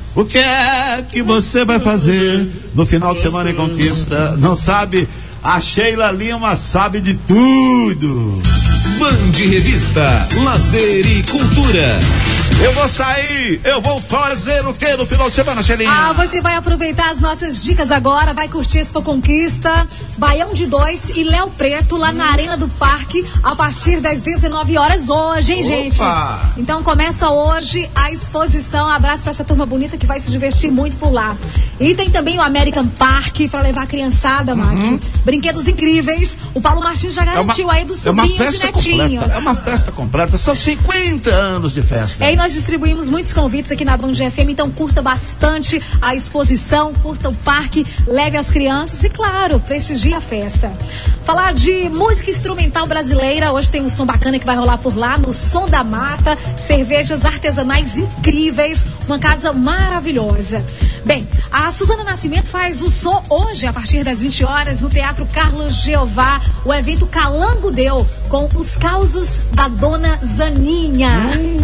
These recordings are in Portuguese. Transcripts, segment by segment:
O que é que você vai fazer no final de semana em Conquista? Não sabe? A Sheila Lima sabe de tudo. Band Revista, Lazer e Cultura. Eu vou sair, eu vou fazer o que no final de semana, Sheilinha? Você vai aproveitar as nossas dicas agora, vai curtir Expo Conquista, Baião de 2 e Léo Preto lá na Arena do Parque a partir das 19 horas hoje, hein, gente? Então começa hoje a exposição. Abraço pra essa turma bonita que vai se divertir muito por lá. E tem também o American Park pra levar a criançada, Mac. Brinquedos incríveis. O Paulo Martins já garantiu aí dos sobrinhos e netinhos. É uma festa completa, são 50 anos de festa. E aí nós distribuímos muitos convites aqui na Band FM, então curta bastante a exposição, curta o parque, leve as crianças e, claro, prestigie a festa. Falar de música instrumental brasileira, hoje tem um som bacana que vai rolar por lá, no Som da Mata, cervejas artesanais incríveis, uma casa maravilhosa. Bem, a Suzana Nascimento faz o som hoje, a partir das 20 horas, no Teatro Carlos Jeová, o evento Calango Deu, com os causos da Dona Zaninha.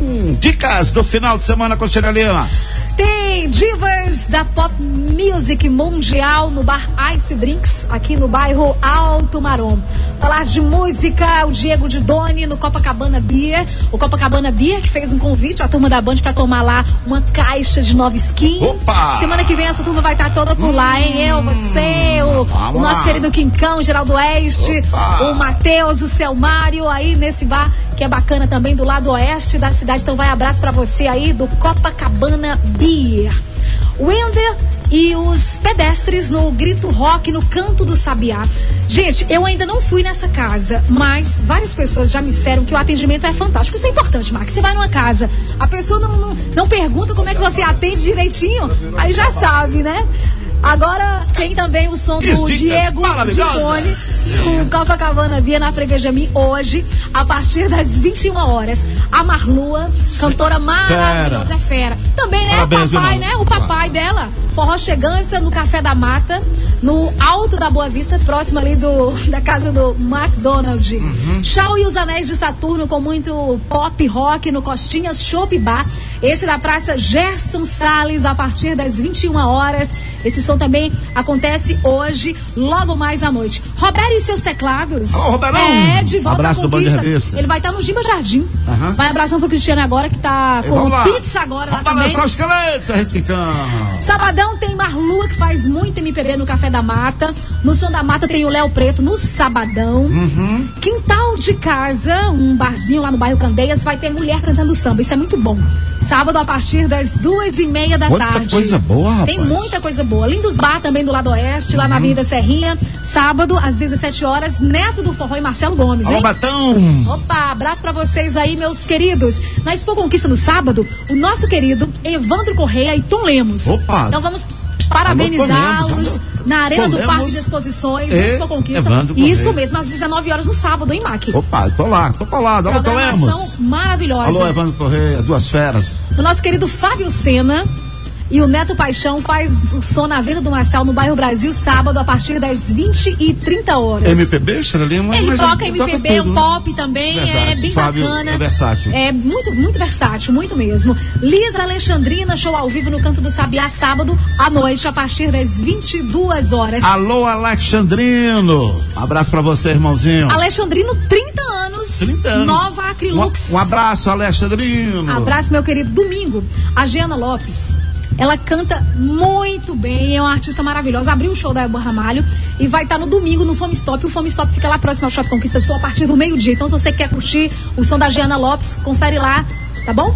Dicas do final de semana com Sheila Lima. Tem divas da pop music mundial no bar Ice Drinks, aqui no bairro Alto Marom. Falar de música, o Diego de Doni no Copacabana Beer. O Copacabana Beer que fez um convite à turma da Band para tomar lá uma caixa de nova skin. Opa! Semana que vem essa turma vai estar toda por lá, hein? Eu, você, o nosso querido Quincão, Geraldo Oeste, o Matheus, o Selmário, aí nesse bar que é bacana também do lado oeste da cidade. Então vai abraço pra você aí do Copacabana Beer. Wender e os pedestres no Grito Rock, no Canto do Sabiá. Gente, eu ainda não fui nessa casa, mas várias pessoas já me disseram que o atendimento é fantástico. Isso é importante, Max. Você vai numa casa, a pessoa não pergunta como é que você atende direitinho, aí já sabe, né? Agora tem também o som do Diego de Doni, o Copacabana Via na Freguejami hoje, a partir das 21 horas. A Marlua, cantora maravilhosa, é fera. Também, né? Parabéns, o papai, né? O papai dela, Forró Chegança no Café da Mata, no Alto da Boa Vista, próximo ali da casa do McDonald's. Chau e os Anéis de Saturno com muito pop rock no Costinhas Shop Bar. Esse da Praça Gerson Salles a partir das 21 horas. Esse som também acontece hoje, logo mais à noite. Roberto e seus teclados. Alô, Roberão. De volta abraço à Conquista. Do Band Revista. Ele vai estar no Giba Jardim. Vai abração pro Cristiano agora, que tá com pizza agora lá também. Vamos os esqueletos, a gente ficando. Sabadão tem Marlua, que faz muito MPB no Café da Mata. No Som da Mata tem o Léo Preto no Sabadão. Quintal de Casa, um barzinho lá no bairro Candeias, vai ter mulher cantando samba. Isso é muito bom. Sábado a partir das 2:30 da tarde. Muita coisa boa, rapaz. Tem muita coisa boa. Lindos Bar também do lado oeste, lá na Avenida Serrinha. Sábado às 17 horas, Neto do Forró e Marcelo Gomes, hein? Alô, Batão! Opa, abraço pra vocês aí, meus queridos. Na Expo Conquista no sábado, o nosso querido Evandro Correia e Tom Lemos. Opa! Então vamos parabenizá-los na Arena do Parque de Exposições, Expo Conquista. Isso mesmo, às 19 horas no sábado, hein, Mac? Opa, tô colado. Alô, Tom Lemos. Maravilhosa. Alô, Evandro Correia, duas feras. O nosso querido Fábio Sena e o Neto Paixão faz o som na Venda do Marçal, no bairro Brasil, sábado, a partir das 20h30 horas. MPB, Sheila Lima? Ele toca MPB, tudo, pop também, verdade. É bem Fábio bacana. É versátil. É muito versátil, muito mesmo. Lisa Alexandrina, show ao vivo no Canto do Sabiá, sábado à noite, a partir das 22 horas. Alô, Alexandrino. Abraço pra você, irmãozinho. Alexandrino, 30 anos. 30 anos. Nova Acrilux. Um abraço, Alexandrino. Abraço, meu querido. Domingo, a Giana Lopes. Ela canta muito bem, é uma artista maravilhosa. Abriu o show da Elba Ramalho e vai estar no domingo no Fome Stop. O Fome Stop fica lá próximo ao Shopping Conquista Sul a partir do meio-dia. Então, se você quer curtir o som da Giana Lopes, confere lá, tá bom?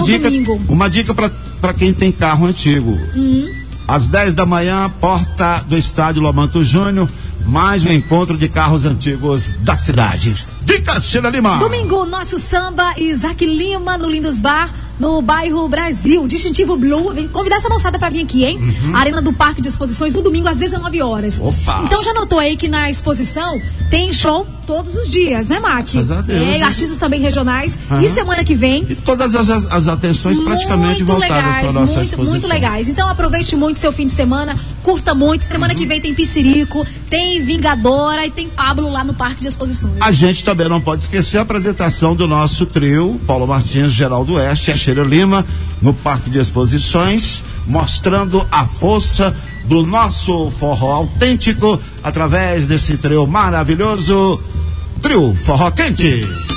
Uma dica pra quem tem carro antigo. Às 10 da manhã, porta do estádio Lomanto Júnior, mais um encontro de carros antigos da cidade. Dicas, Sheila Lima. Domingo, nosso samba, Isaac Lima, no Lindos Bar, no bairro Brasil, distintivo Blue. Vem convidar essa moçada pra vir aqui, hein? Arena do Parque de Exposições, no domingo às 19 horas. Opa. Então já notou aí que na exposição tem show todos os dias, né, Mac? Graças a Deus. Artistas também regionais. E semana que vem... E todas as atenções praticamente voltadas para a nossa exposição. Muito legais. Então aproveite muito seu fim de semana, curta muito. Semana que vem tem Piscirico, tem Vingadora e tem Pablo lá no Parque de Exposições. A gente também não pode esquecer a apresentação do nosso trio, Paulo Martins, Geraldo Oeste e a Sheila Lima, no Parque de Exposições, mostrando a força do nosso forró autêntico através desse trio maravilhoso, Trio Forró Quente.